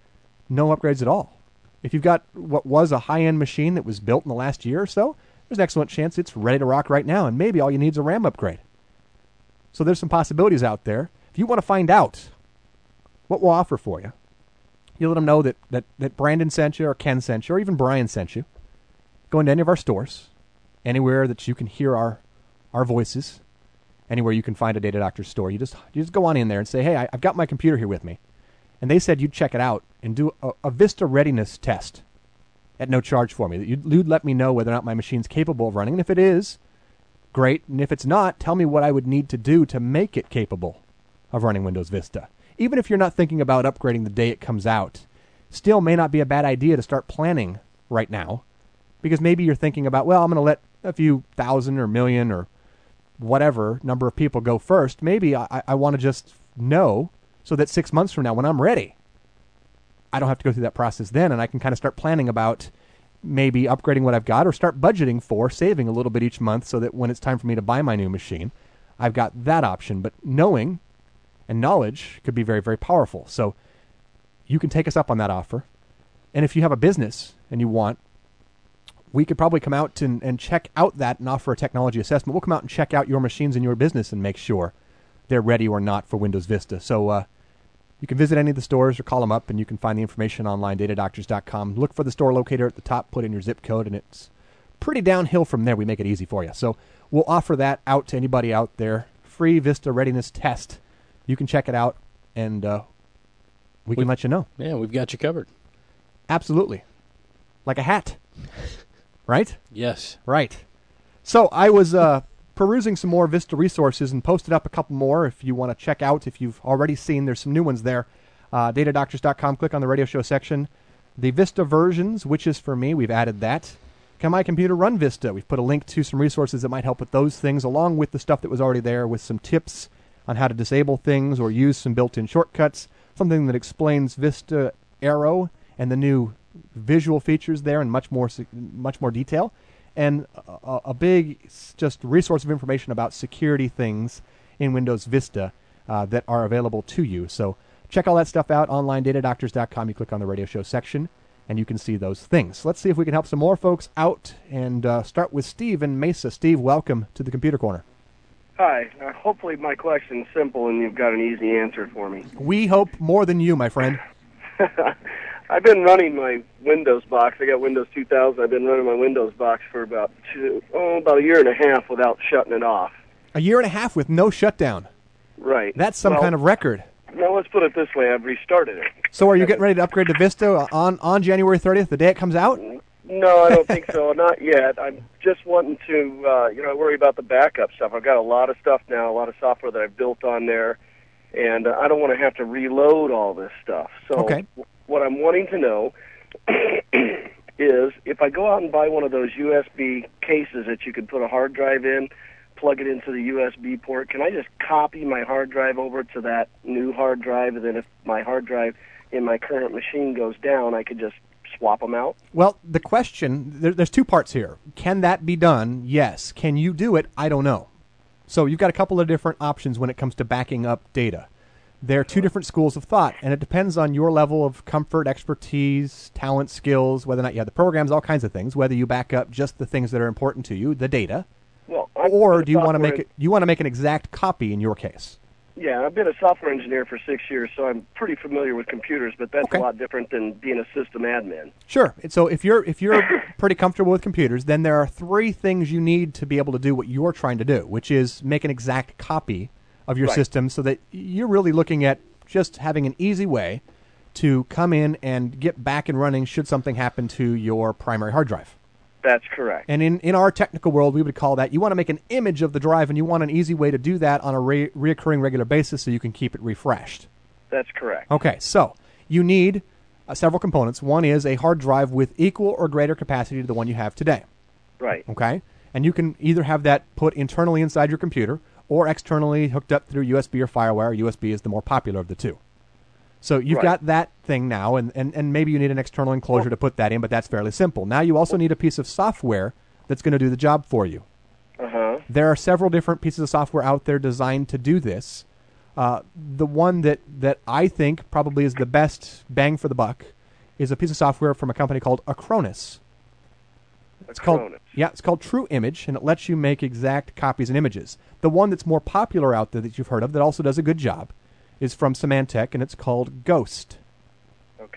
no upgrades at all. If you've got what was a high-end machine that was built in the last year or so, there's an excellent chance it's ready to rock right now, and maybe all you need is a RAM upgrade. So there's some possibilities out there. If you want to find out what we'll offer for you, You let them know that, that, that Brandon sent you or Ken sent you or even Brian sent you. Go into any of our stores, anywhere that you can hear our our voices, anywhere you can find a Data Doctor store. You just you just go on in there and say, hey, I, I've got my computer here with me. And they said you'd check it out and do a, a Vista readiness test at no charge for me. You'd, you'd let me know whether or not my machine's capable of running. And if it is, great. And if it's not, tell me what I would need to do to make it capable of running Windows Vista. Even if you're not thinking about upgrading the day it comes out, still may not be a bad idea to start planning right now. Because maybe you're thinking about, well, I'm going to let a few thousand or million or whatever number of people go first. Maybe I, I want to just know so that six months from now when I'm ready, I don't have to go through that process then, and I can kind of start planning about maybe upgrading what I've got or start budgeting for saving a little bit each month so that when it's time for me to buy my new machine, I've got that option. But knowing and knowledge could be very, very powerful. So you can take us up on that offer. And if you have a business and you want, we could probably come out and, and check out that and offer a technology assessment. We'll come out and check out your machines in your business and make sure they're ready or not for Windows Vista. So uh, you can visit any of the stores or call them up, and you can find the information online, data doctors dot com. Look for the store locator at the top, put in your zip code, and it's pretty downhill from there. We make it easy for you. So we'll offer that out to anybody out there. Free Vista readiness test. You can check it out, and uh, we can we've, let you know. Yeah, we've got you covered. Absolutely. Like a hat. Right? Yes. Right. So I was uh, perusing some more Vista resources and posted up a couple more if you want to check out. If you've already seen, there's some new ones there. Uh, data doctors dot com, click on the radio show section. The Vista versions, which is for me, we've added that. Can my computer run Vista? We've put a link to some resources that might help with those things, along with the stuff that was already there with some tips on how to disable things or use some built-in shortcuts, something that explains Vista Aero and the new visual features there in much more much more detail, and a, a big just resource of information about security things in Windows Vista uh, that are available to you. So check all that stuff out online, data doctors dot com. You click on the radio show section, and you can see those things. Let's see if we can help some more folks out, and uh, start with Steve in Mesa. Steve, welcome to the Computer Corner. Hi. Uh, hopefully my question's simple and you've got an easy answer for me. We hope more than you, my friend. I've been running my Windows box. I got Windows two thousand. I've been running my Windows box for about two, oh, about a year and a half without shutting it off. A year and a half with no shutdown. Right. That's some well, kind of record. Now, let's put it this way. I've restarted it. So are you getting ready to upgrade to Vista on, on January thirtieth, the day it comes out? No, I don't think so. Not yet. I'm just wanting to, uh, you know, I worry about the backup stuff. I've got a lot of stuff now, a lot of software that I've built on there, and uh, I don't want to have to reload all this stuff. So okay. What I'm wanting to know is if I go out and buy one of those U S B cases that you can put a hard drive in, plug it into the U S B port, can I just copy my hard drive over to that new hard drive, and then if my hard drive in my current machine goes down, I could just swap them out? Well, the question, there, there's two parts here. Can that be done? Yes. Can you do it? I don't know. So you've got a couple of different options when it comes to backing up data. There are two different schools of thought, and it depends on your level of comfort, expertise, talent, skills, whether or not you have the programs, all kinds of things, whether you back up just the things that are important to you, the data, well, or do you want to make it, you want to make an exact copy in your case? Yeah, I've been a software engineer for six years, so I'm pretty familiar with computers, but that's okay. a lot different than being a system admin. Sure. So if you're if you're pretty comfortable with computers, then there are three things you need to be able to do what you're trying to do, which is make an exact copy of your right. system, so that you're really looking at just having an easy way to come in and get back and running should something happen to your primary hard drive. That's correct. And in, in our technical world, we would call that, you want to make an image of the drive, and you want an easy way to do that on a re- reoccurring regular basis so you can keep it refreshed. That's correct. Okay, so you need uh, several components. One is a hard drive with equal or greater capacity to the one you have today. Right. Okay? And you can either have that put internally inside your computer or externally hooked up through U S B or FireWire. U S B is the more popular of the two. So you've right. got that thing now, and, and, and maybe you need an external enclosure well, to put that in, but that's fairly simple. Now you also need a piece of software that's going to do the job for you. Uh-huh. There are several different pieces of software out there designed to do this. Uh, the one that, that I think probably is the best bang for the buck is a piece of software from a company called Acronis. It's called, yeah, it's called True Image, and it lets you make exact copies and images. The one that's more popular out there that you've heard of that also does a good job is from Symantec, and it's called Ghost.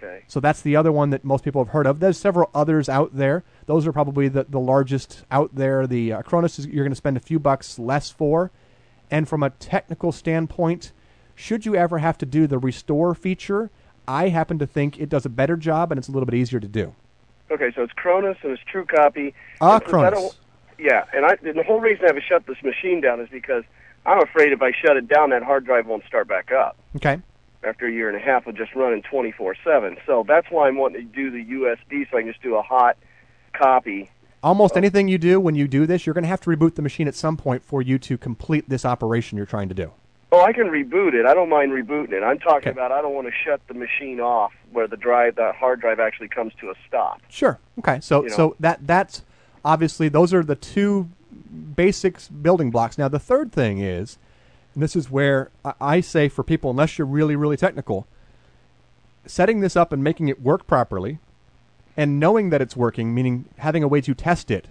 Okay. So that's the other one that most people have heard of. There's several others out there. Those are probably the, the largest out there. The uh, Acronis is you're going to spend a few bucks less for. And from a technical standpoint, should you ever have to do the restore feature, I happen to think it does a better job and it's a little bit easier to do. Okay, so it's Cronus and it's True Copy. Acronis. Yeah, and, I, and the whole reason I haven't shut this machine down is because I'm afraid if I shut it down, that hard drive won't start back up. Okay. After a year and a half of just running twenty-four seven. So that's why I'm wanting to do the U S B so I can just do a hot copy. Almost anything you do when you do this, you're going to have to reboot the machine at some point for you to complete this operation you're trying to do. Oh, I can reboot it. I don't mind rebooting it. I'm talking Okay. about I don't want to shut the machine off where the drive, the hard drive actually comes to a stop. Sure. Okay. So You know. so that that's obviously those are the two basics building blocks. Now the third thing is, and this is where I- I say for people, unless you're really really technical, setting this up and making it work properly, and knowing that it's working, meaning having a way to test it.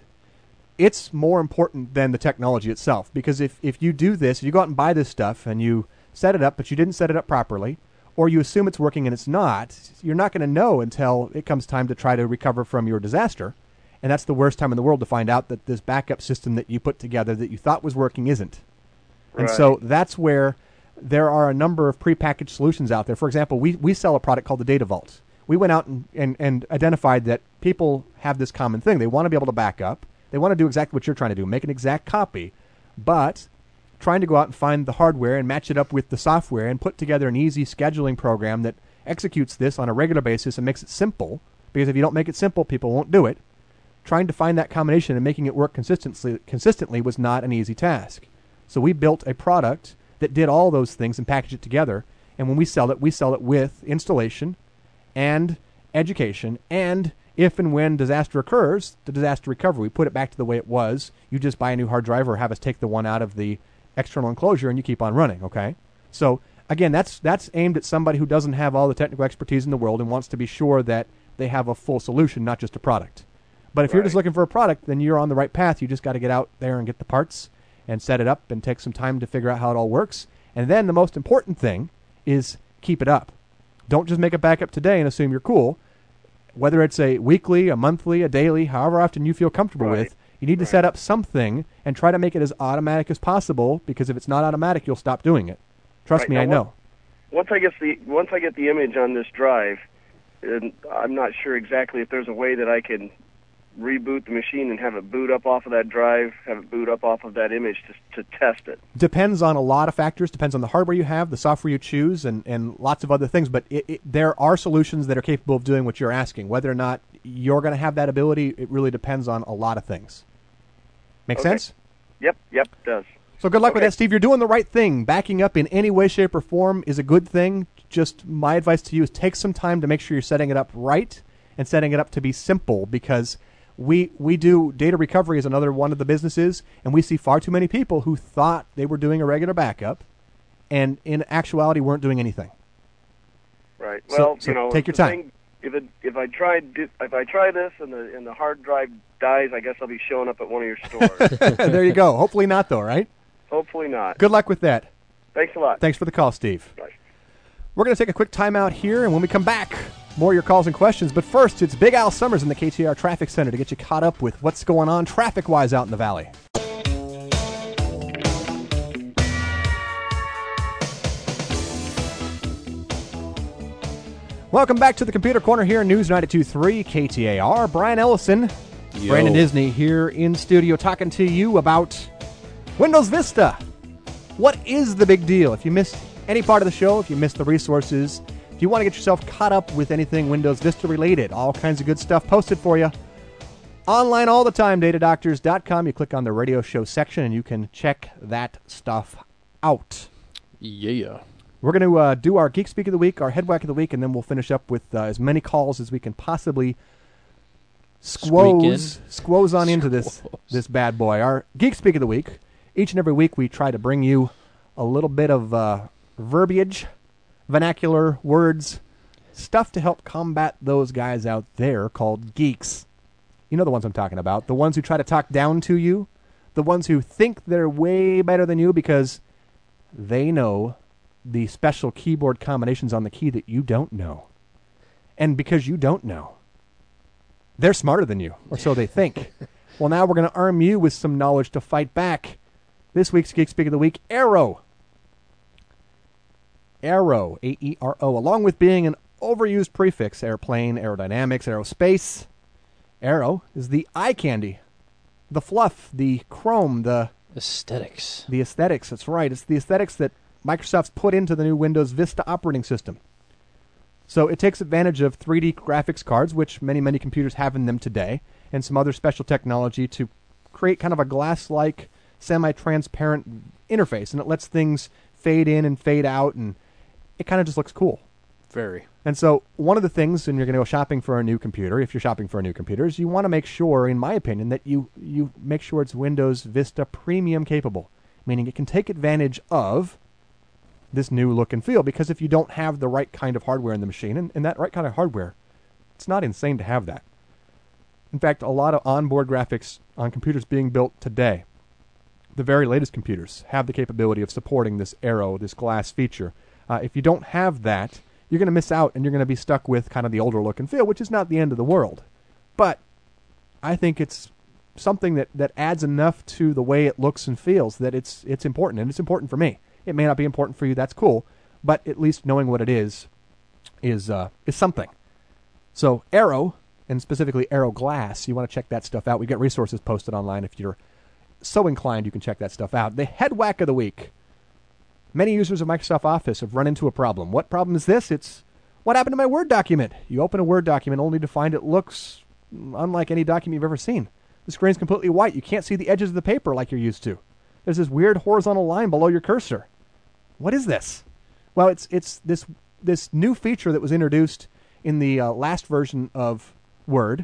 It's more important than the technology itself, because if, if you do this, if you go out and buy this stuff and you set it up, but you didn't set it up properly, or you assume it's working and it's not, you're not going to know until it comes time to try to recover from your disaster. And that's the worst time in the world to find out that this backup system that you put together that you thought was working isn't. And Right. so that's where there are a number of prepackaged solutions out there. For example, we, we sell a product called the Data Vault. We went out and, and, and identified that people have this common thing. They want to be able to back up. They want to do exactly what you're trying to do, make an exact copy, but trying to go out and find the hardware and match it up with the software and put together an easy scheduling program that executes this on a regular basis and makes it simple, because if you don't make it simple, people won't do it. Trying to find that combination and making it work consistently, consistently was not an easy task. So we built a product that did all those things and packaged it together, and when we sell it, we sell it with installation and education, and if and when disaster occurs, the disaster recovery. We put it back to the way it was. You just buy a new hard drive or have us take the one out of the external enclosure and you keep on running, okay? So, again, that's that's aimed at somebody who doesn't have all the technical expertise in the world and wants to be sure that they have a full solution, not just a product. But if you're just Right. looking for a product, then you're on the right path. You just got to get out there and get the parts and set it up and take some time to figure out how it all works. And then the most important thing is keep it up. Don't just make a backup today and assume you're cool. Whether it's a weekly, a monthly, a daily, however often you feel comfortable Right. with, you need to Right. set up something and try to make it as automatic as possible, because if it's not automatic, you'll stop doing it. Trust Right. me, Now, I what- know. Once I get the once I get the image on this drive, and I'm not sure exactly if there's a way that I can reboot the machine and have it boot up off of that drive, have it boot up off of that image to to test it. Depends on a lot of factors. Depends on the hardware you have, the software you choose, and, and lots of other things. But it, it, there are solutions that are capable of doing what you're asking. Whether or not you're going to have that ability, it really depends on a lot of things. Make Okay. sense? Yep, yep, it does. So good luck with Okay. that, Steve. You're doing the right thing. Backing up in any way, shape, or form is a good thing. Just my advice to you is take some time to make sure you're setting it up right and setting it up to be simple, because we we do data recovery is another one of the businesses, and we see far too many people who thought they were doing a regular backup and in actuality weren't doing anything. Right. So- Well, so you know, take your the time. thing- if it if I try di- if I try this and the and the hard drive dies, I guess I'll be showing up at one of your stores. There you go. Hopefully not, though, right? Hopefully not. Good luck with that. Thanks a lot. Thanks for the call, Steve. Bye. We're going to take a quick timeout here, and when we come back, more of your calls and questions. But first, it's Big Al Summers in the K T A R Traffic Center to get you caught up with what's going on traffic-wise out in the valley. Welcome back to the Computer Corner here, News ninety-two point three K T A R. Brian Ellison, Yo. Brandon Disney here in studio talking to you about Windows Vista. What is the big deal? If you missed any part of the show, if you missed the resources, if you want to get yourself caught up with anything Windows Vista related, all kinds of good stuff posted for you online all the time, data doctors dot com. You click on the radio show section and you can check that stuff out. Yeah. We're going to uh, do our Geek Speak of the Week, our Head Whack of the Week, and then we'll finish up with uh, as many calls as we can possibly squoze, squoze on into this, this bad boy. Our Geek Speak of the Week, each and every week we try to bring you a little bit of uh, verbiage, vernacular words, stuff to help combat those guys out there called geeks. You know the ones I'm talking about. The ones who try to talk down to you. The ones who think they're way better than you because they know the special keyboard combinations on the key that you don't know. And because you don't know, they're smarter than you, or so they think. Well, now we're going to arm you with some knowledge to fight back. This week's Geek Speak of the Week, Aero. Aero, A E R O, along with being an overused prefix, airplane, aerodynamics, aerospace, Aero is the eye candy, the fluff, the chrome, the aesthetics. The aesthetics, that's right. It's the aesthetics that Microsoft's put into the new Windows Vista operating system. So it takes advantage of three D graphics cards, which many, many computers have in them today, and some other special technology to create kind of a glass-like, semi-transparent interface, and it lets things fade in and fade out, and it kind of just looks cool. Very. And so one of the things, when you're going to go shopping for a new computer, if you're shopping for a new computer, is you want to make sure, in my opinion, that you, you make sure it's Windows Vista Premium capable, meaning it can take advantage of this new look and feel, because if you don't have the right kind of hardware in the machine, and, and that right kind of hardware, it's not insane to have that. In fact, a lot of onboard graphics on computers being built today, the very latest computers, have the capability of supporting this Aero, this glass feature. Uh, if you don't have that, you're going to miss out, and you're going to be stuck with kind of the older look and feel, which is not the end of the world. But I think it's something that, that adds enough to the way it looks and feels that it's it's important, and it's important for me. It may not be important for you, that's cool, but at least knowing what it is is uh, is something. So Aero, and specifically Aero Glass, you want to check that stuff out. We get resources posted online. If you're so inclined, you can check that stuff out. The head whack of the week. Many users of Microsoft Office have run into a problem. What problem is this? It's, what happened to my Word document? You open a Word document only to find it looks unlike any document you've ever seen. The screen's completely white. You can't see the edges of the paper like you're used to. There's this weird horizontal line below your cursor. What is this? Well, it's it's this this new feature that was introduced in the uh, last version of Word,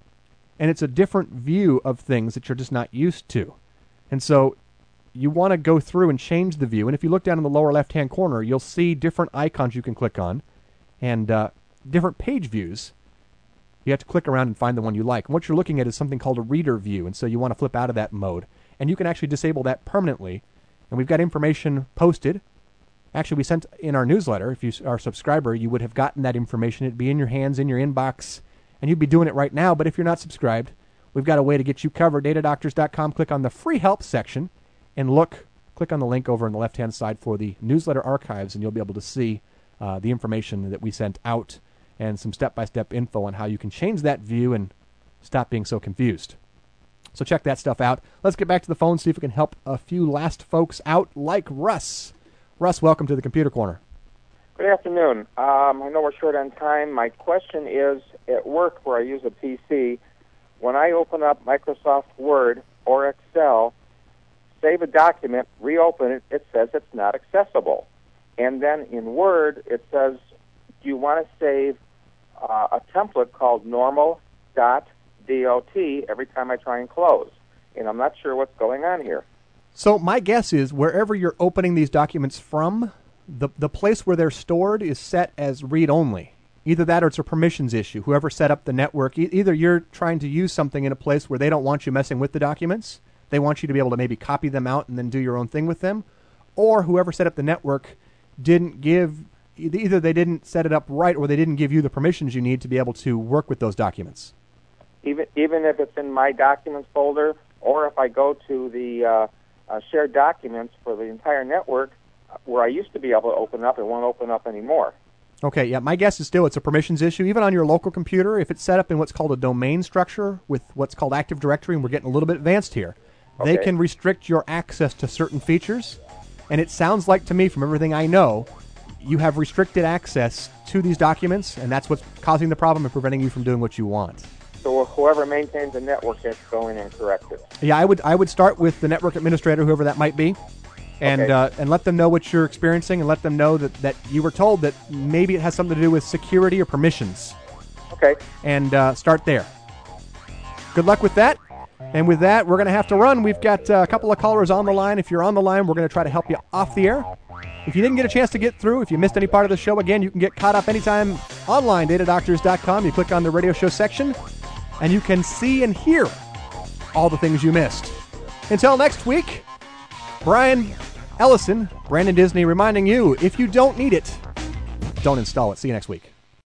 and it's a different view of things that you're just not used to. And so you want to go through and change the view, and if you look down in the lower left-hand corner, you'll see different icons you can click on, and uh, different page views. You have to click around and find the one you like. And what you're looking at is something called a reader view, and so you want to flip out of that mode. And you can actually disable that permanently, and we've got information posted. Actually, we sent in our newsletter. If you are a subscriber, you would have gotten that information. It'd be in your hands, in your inbox, and you'd be doing it right now. But if you're not subscribed, we've got a way to get you covered. data doctors dot com. Click on the free help section and look. Click on the link over on the left-hand side for the newsletter archives, and you'll be able to see uh, the information that we sent out and some step-by-step info on how you can change that view and stop being so confused. So check that stuff out. Let's get back to the phone, see if we can help a few last folks out like Russ. Russ, welcome to the Computer Corner. Good afternoon. Um, I know we're short on time. My question is, at work where I use a P C, when I open up Microsoft Word or Excel, save a document, reopen it, it says it's not accessible. And then in Word, it says, do you want to save uh, a template called normal dot dot every time I try and close? And I'm not sure what's going on here. So my guess is wherever you're opening these documents from, the the place where they're stored is set as read-only. Either that or it's a permissions issue. Whoever set up the network, e- either you're trying to use something in a place where they don't want you messing with the documents. They want you to be able to maybe copy them out and then do your own thing with them. Or whoever set up the network didn't give, either they didn't set it up right or they didn't give you the permissions you need to be able to work with those documents. Even even if it's in my documents folder, or if I go to the uh, uh, shared documents for the entire network, where I used to be able to open up, it won't open up anymore. Okay, yeah, my guess is still it's a permissions issue. Even on your local computer, if it's set up in what's called a domain structure with what's called Active Directory, and we're getting a little bit advanced here, okay, they can restrict your access to certain features. And it sounds like to me, from everything I know, you have restricted access to these documents, and that's what's causing the problem and preventing you from doing what you want. So whoever maintains the network has to go in and correct it. Yeah, I would I would start with the network administrator, whoever that might be, and okay. uh, and let them know what you're experiencing, and let them know that, that you were told that maybe it has something to do with security or permissions. Okay. And uh, start there. Good luck with that. And with that, we're going to have to run. We've got uh, a couple of callers on the line. If you're on the line, we're going to try to help you off the air. If you didn't get a chance to get through, if you missed any part of the show, again, you can get caught up anytime online, data doctors dot com. You click on the radio show section, and you can see and hear all the things you missed. Until next week, Brian Ellison, Brandon Disney, reminding you, if you don't need it, don't install it. See you next week.